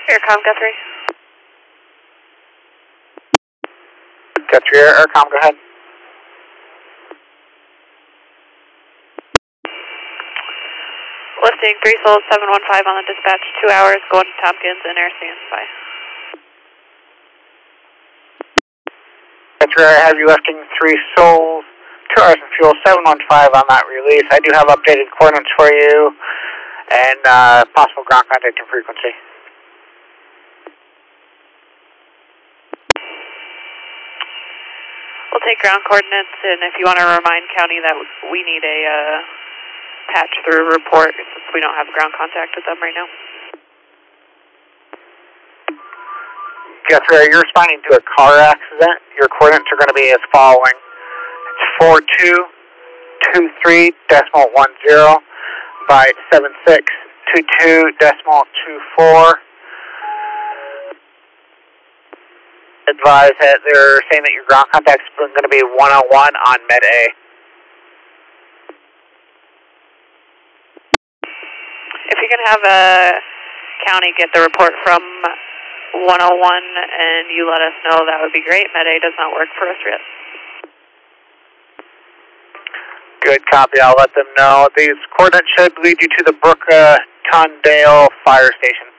Aircom Guthrie. Guthrie, Aircom, go ahead. Lifting 3 Souls 715 on the dispatch, 2 hours, going to Tompkins and air standby. Guthrie, I have you lifting 3 Souls, 2 hours and fuel, 715 on that release. I do have updated coordinates for you and possible ground contact and frequency. We'll take ground coordinates, and if you want to remind County that we need a patch-through report since we don't have ground contact with them right now. Guthrie, you're responding to a car accident. Your coordinates are going to be as following. It's 4223.10 by 7622.24. Advise that they're saying that your ground contact is going to be 101 on Med A. If you can have a County get the report from 101 and you let us know, that would be great. Med A does not work for us yet. Good copy, I'll let them know. These coordinates should lead you to the Brooke Tondale Fire Station.